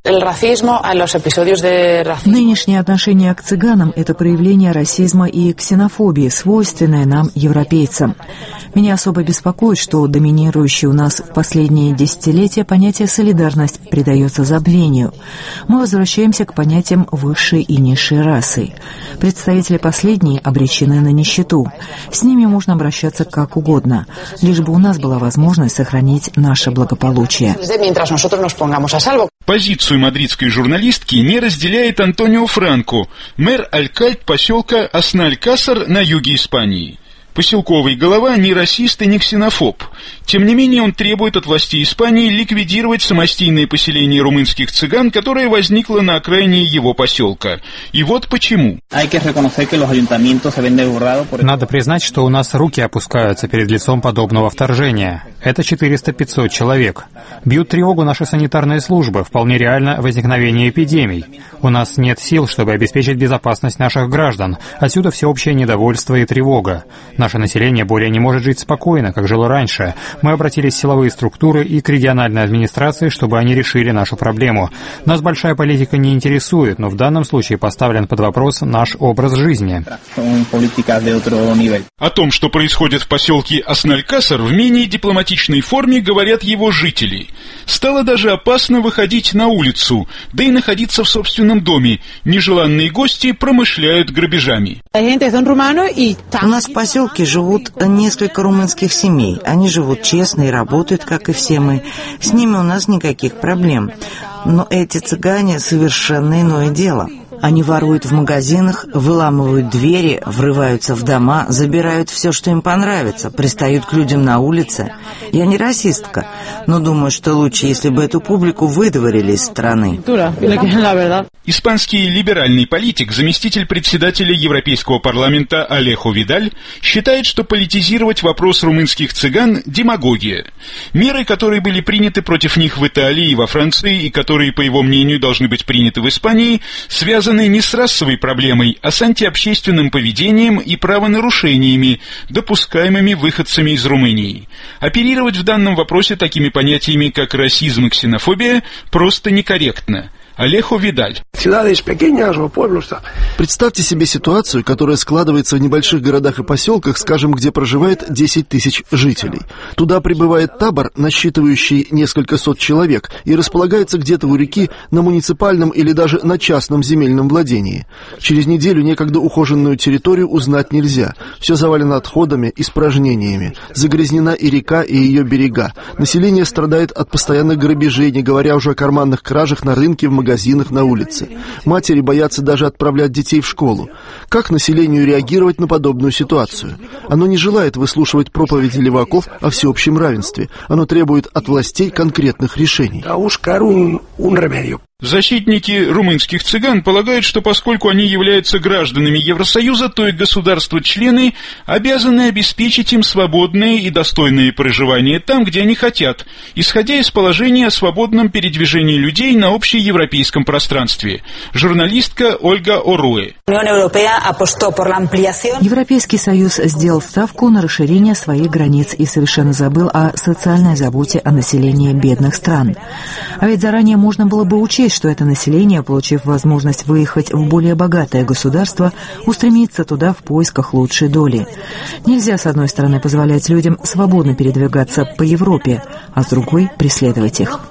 Нынешнее отношение к цыганам – это проявление расизма и ксенофобии, свойственное нам, европейцам. Меня особо беспокоит, что доминирующее у нас в последние десятилетия понятие «солидарность» придается забвению. Мы возвращаемся к понятиям высшей и низшей расы. Представители последней обречены на нищету. С ними можно обращаться как угодно, лишь бы у нас была возможность сохранить наше благополучие. Позицию мадридской журналистки не разделяет Антонио Франко, мэр-алькальд поселка Асналькасар на юге Испании. Поселковый голова ни расист и ни ксенофоб. Тем не менее, он требует от властей Испании ликвидировать самостийное поселение румынских цыган, которое возникло на окраине его поселка. И вот почему. Надо признать, что у нас руки опускаются перед лицом подобного вторжения. Это четыреста-пятьсот человек. Бьют тревогу наши санитарные службы. Вполне реально возникновение эпидемий. У нас нет сил, чтобы обеспечить безопасность наших граждан. Отсюда всеобщее недовольство и тревога. Наше население более не может жить спокойно, как жило раньше. Мы обратились в силовые структуры и к региональной администрации, чтобы они решили нашу проблему. Нас большая политика не интересует, но в данном случае поставлен под вопрос наш образ жизни. О том, что происходит в поселке Асналькасар, в менее дипломатичной форме говорят его жители. Стало даже опасно выходить на улицу, да и находиться в собственном доме. Нежеланные гости промышляют грабежами. У нас в поселке живут несколько румынских семей. Они живут честно и работают, как и все мы. С ними у нас никаких проблем. Но эти цыгане совершенно иное дело. Они воруют в магазинах, выламывают двери, врываются в дома, забирают все, что им понравится, пристают к людям на улице. Я не расистка, но думаю, что лучше, если бы эту публику выдворили из страны. Испанский либеральный политик, заместитель председателя Европейского парламента Алехо Видаль, считает, что политизировать вопрос румынских цыган – демагогия. Меры, которые были приняты против них в Италии и во Франции, и которые, по его мнению, должны быть приняты в Испании, связаны не с расовой проблемой, а с антиобщественным поведением и правонарушениями, допускаемыми выходцами из Румынии. Оперировать в данном вопросе такими понятиями, как расизм и ксенофобия, просто некорректно. Алехо Видаль. Представьте себе ситуацию, которая складывается в небольших городах и поселках, скажем, где проживает десять тысяч жителей. Туда прибывает табор, насчитывающий несколько сот человек, и располагается где-то у реки на муниципальном или даже на частном земельном владении. Через неделю некогда ухоженную территорию узнать нельзя. Все завалено отходами, испражнениями. Загрязнена и река, и ее берега. Население страдает от постоянных грабежей, не говоря уже о карманных кражах на рынке, в магазинах. магазинах, на улице. Матери боятся даже отправлять детей в школу. Как населению реагировать на подобную ситуацию? Оно не желает выслушивать проповеди леваков о всеобщем равенстве. Оно требует от властей конкретных решений. Защитники румынских цыган полагают, что поскольку они являются гражданами Евросоюза, то и государства-члены обязаны обеспечить им свободное и достойное проживание там, где они хотят, исходя из положения о свободном передвижении людей на общеевропейском пространстве. Журналистка Ольга Оруэ. Европейский Союз сделал ставку на расширение своих границ и совершенно забыл о социальной заботе о населении бедных стран. А ведь заранее можно было бы учесть, Боюсь, что это население, получив возможность выехать в более богатое государство, устремится туда в поисках лучшей доли. Нельзя, с одной стороны, позволять людям свободно передвигаться по Европе, а с другой — преследовать их.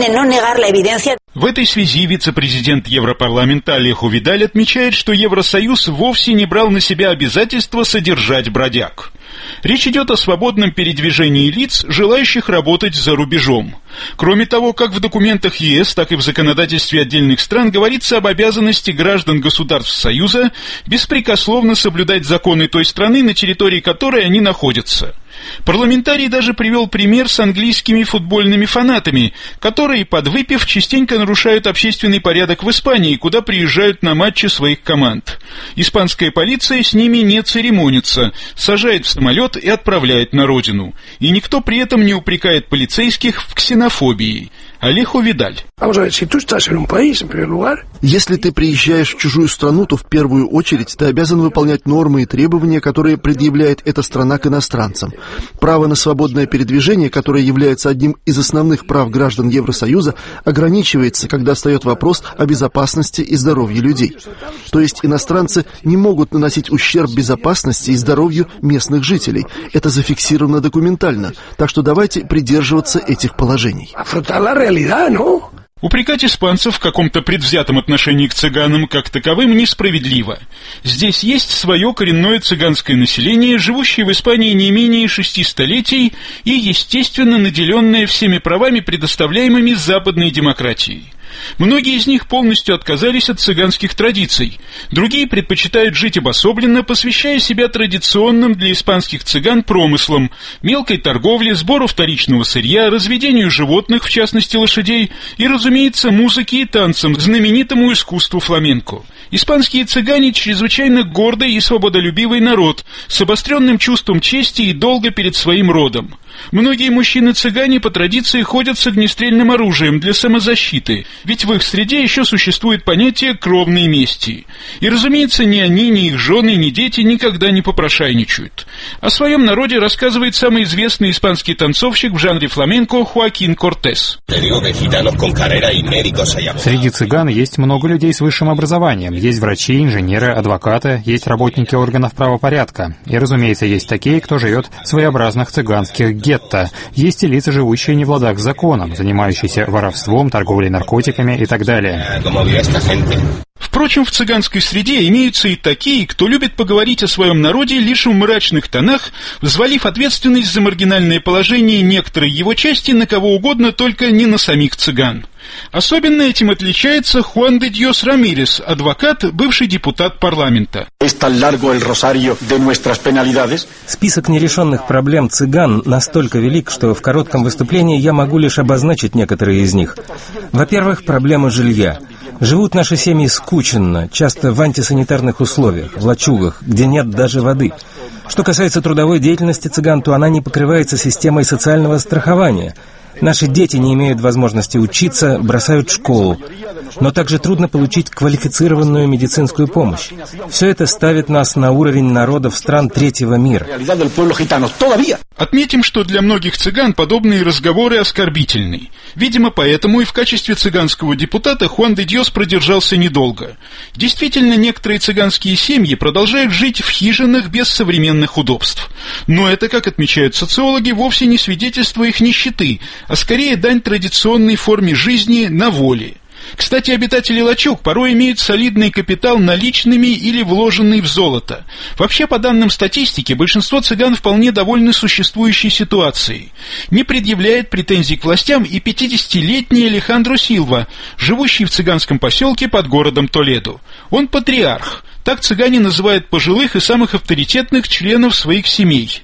В этой связи вице-президент Европарламента Алехо Видаль отмечает, что Евросоюз вовсе не брал на себя обязательство содержать бродяг. Речь идет о свободном передвижении лиц, желающих работать за рубежом. Кроме того, как в документах ЕС, так и в законодательстве отдельных стран говорится об обязанности граждан государств Союза беспрекословно соблюдать законы той страны, на территории которой они находятся. Парламентарий даже привел пример с английскими футбольными фанатами, которые, подвыпив, частенько нарушают общественный порядок в Испании, куда приезжают на матчи своих команд. Испанская полиция с ними не церемонится, сажает в самолет и отправляет на родину. И никто при этом не упрекает полицейских в ксенофобии. Алехо Видаль. Если ты приезжаешь в чужую страну, то в первую очередь ты обязан выполнять нормы и требования, которые предъявляет эта страна к иностранцам. Право на свободное передвижение, которое является одним из основных прав граждан Евросоюза, ограничивается, когда встает вопрос о безопасности и здоровье людей. То есть иностранцы не могут наносить ущерб безопасности и здоровью местных жителей. Это зафиксировано документально, так что давайте придерживаться этих положений. Упрекать испанцев в каком-то предвзятом отношении к цыганам как таковым несправедливо. Здесь есть свое коренное цыганское население, живущее в Испании не менее шести столетий и, естественно, наделенное всеми правами, предоставляемыми западной демократией. Многие из них полностью отказались от цыганских традиций, другие предпочитают жить обособленно, посвящая себя традиционным для испанских цыган промыслам, мелкой торговле, сбору вторичного сырья, разведению животных, в частности лошадей, и, разумеется, музыке и танцам, знаменитому искусству фламенко. Испанские цыгане чрезвычайно гордый и свободолюбивый народ, с обостренным чувством чести и долга перед своим родом. Многие мужчины-цыгане по традиции ходят с огнестрельным оружием для самозащиты, ведь в их среде еще существует понятие кровной мести. И, разумеется, ни они, ни их жены, ни дети никогда не попрошайничают. О своем народе рассказывает самый известный испанский танцовщик в жанре фламенко Хоакин Кортес. Среди цыган есть много людей с высшим образованием. Есть врачи, инженеры, адвокаты, есть работники органов правопорядка. И, разумеется, есть такие, кто живет в своеобразных цыганских гетто. Есть и лица, живущие не в ладах с законом, занимающиеся воровством, торговлей наркотиками и так далее. Впрочем, в цыганской среде имеются и такие, кто любит поговорить о своем народе лишь в мрачных тонах, взвалив ответственность за маргинальное положение некоторой его части на кого угодно, только не на самих цыган. Особенно этим отличается Хуан де Диос Рамирес, адвокат, бывший депутат парламента. Список нерешенных проблем цыган настолько велик, что в коротком выступлении я могу лишь обозначить некоторые из них. Во-первых, проблема жилья. Живут наши семьи скученно, часто в антисанитарных условиях, в лачугах, где нет даже воды. Что касается трудовой деятельности цыган, то она не покрывается системой социального страхования. Наши дети не имеют возможности учиться, бросают школу. Но также трудно получить квалифицированную медицинскую помощь. Все это ставит нас на уровень народов стран третьего мира. Отметим, что для многих цыган подобные разговоры оскорбительны. Видимо, поэтому и в качестве цыганского депутата Хуан де Диос продержался недолго. Действительно, некоторые цыганские семьи продолжают жить в хижинах без современных удобств. Но это, как отмечают социологи, вовсе не свидетельство их нищеты, а скорее дань традиционной форме жизни на воле. Кстати, обитатели лачуг порой имеют солидный капитал наличными или вложенный в золото. Вообще, по данным статистики, большинство цыган вполне довольны существующей ситуацией. Не предъявляет претензий к властям и пятидесятилетний Алехандро Силва, живущий в цыганском поселке под городом Толедо. Он патриарх. Так цыгане называют пожилых и самых авторитетных членов своих семей.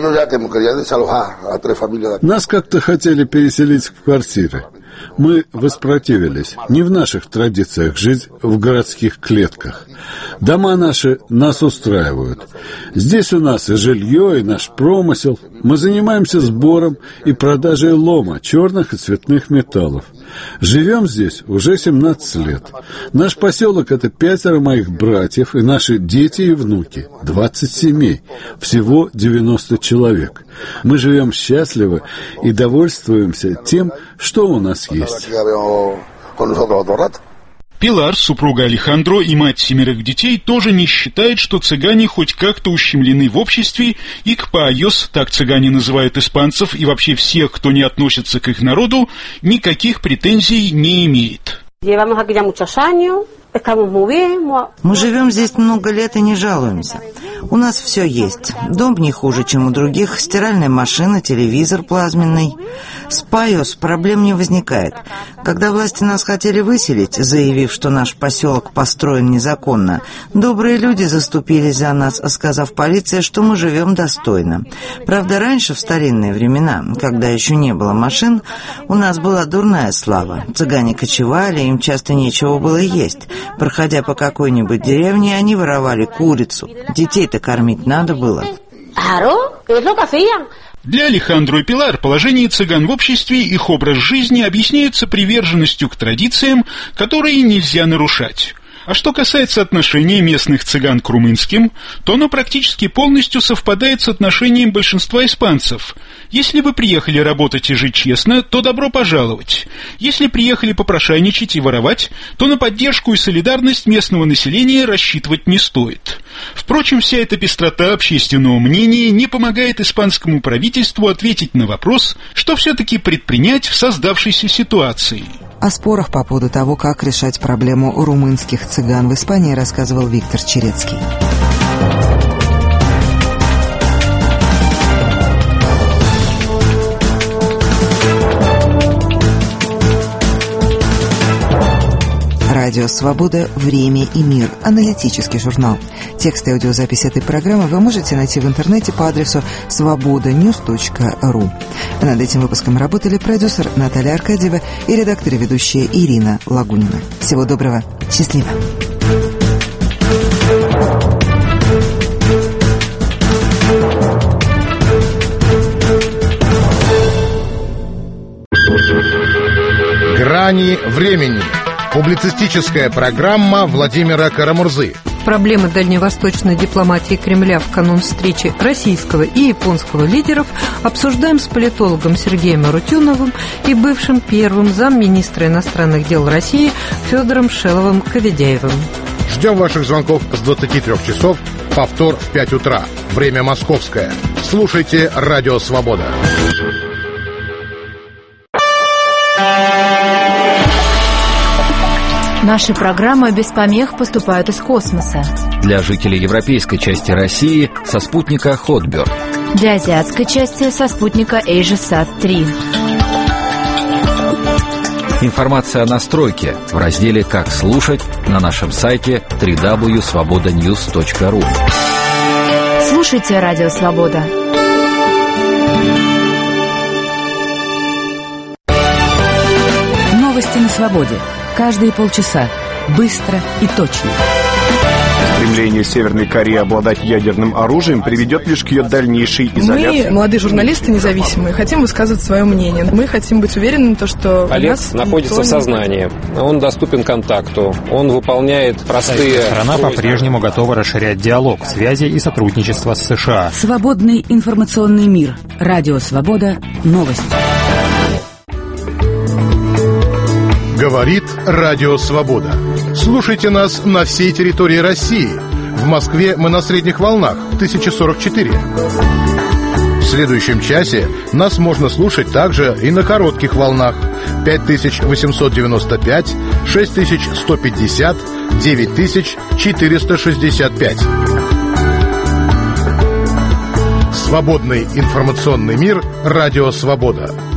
Нас как-то хотели переселить в квартиры. Мы воспротивились. Не в наших традициях жить в городских клетках. Дома наши нас устраивают. Здесь у нас и жилье, и наш промысел. Мы занимаемся сбором и продажей лома, черных и цветных металлов. Живем здесь уже семнадцать лет. Наш поселок — это пятеро моих братьев и наши дети и внуки. двадцать семей. Всего девяносто человек. Мы живем счастливо и довольствуемся тем, что у нас есть. Пилар, супруга Алехандро и мать семерых детей, тоже не считает, что цыгане хоть как-то ущемлены в обществе, и к паайос, так цыгане называют испанцев и вообще всех, кто не относится к их народу, никаких претензий не имеет. Мы живем здесь много лет и не жалуемся. У нас все есть. Дом не хуже, чем у других, стиральная машина, телевизор плазменный. С паайос проблем не возникает. Когда власти нас хотели выселить, заявив, что наш поселок построен незаконно, добрые люди заступились за нас, сказав полиции, что мы живем достойно. Правда, раньше, в старинные времена, когда еще не было машин, у нас была дурная слава. Цыгане кочевали, им часто нечего было есть. Проходя по какой-нибудь деревне, они воровали курицу. Детей-то кормить надо было. Для Алехандро и Пилар положение цыган в обществе и их образ жизни объясняется приверженностью к традициям, которые нельзя нарушать. А что касается отношения местных цыган к румынским, то оно практически полностью совпадает с отношением большинства испанцев. Если вы приехали работать и жить честно, то добро пожаловать. Если приехали попрошайничать и воровать, то на поддержку и солидарность местного населения рассчитывать не стоит. Впрочем, вся эта пестрота общественного мнения не помогает испанскому правительству ответить на вопрос, что все-таки предпринять в создавшейся ситуации. О спорах по поводу того, как решать проблему румынских цыган в Испании, рассказывал Виктор Черецкий. Радио «Свобода. Время и мир». Аналитический журнал. Текст и аудиозапись этой программы вы можете найти в интернете по адресу свобода ньюс точка ру. Над этим выпуском работали продюсер Наталья Аркадьева и редактор и ведущая Ирина Лагунина. Всего доброго. Счастливо. Грани времени. Публицистическая программа Владимира Карамурзы. Проблемы дальневосточной дипломатии Кремля в канун встречи российского и японского лидеров обсуждаем с политологом Сергеем Арутюновым и бывшим первым замминистра иностранных дел России Федором Шеловым-Коведяевым. Ждем ваших звонков с двадцати трёх часов, повтор в пять утра. Время московское. Слушайте «Радио Свобода». Наши программы без помех поступают из космоса. Для жителей европейской части России со спутника Хотберд. Для азиатской части со спутника AsiaSat три. Информация о настройке в разделе «Как слушать» на нашем сайте дабл ю дабл ю дабл ю точка свобода ньюс точка ру. Слушайте «Радио Свобода». Новости на свободе. Каждые полчаса. Быстро и точно. Стремление Северной Кореи обладать ядерным оружием приведет лишь к ее дальнейшей изоляции. Мы, молодые журналисты независимые, хотим высказывать свое мнение. Мы хотим быть уверены, в что Олег нас находится в сознании. Он доступен контакту. Он выполняет простые... Страна по-прежнему готова расширять диалог, связи и сотрудничество с США. Свободный информационный мир. Радио Свобода. Новости. Говорит Радио Свобода. Слушайте нас на всей территории России. В Москве мы на средних волнах тысяча сорок четыре. В следующем часе нас можно слушать также и на коротких волнах пять тысяч восемьсот девяносто пять, шесть тысяч сто пятьдесят, девять тысяч четыреста шестьдесят пять. Свободный информационный мир. Радио Свобода.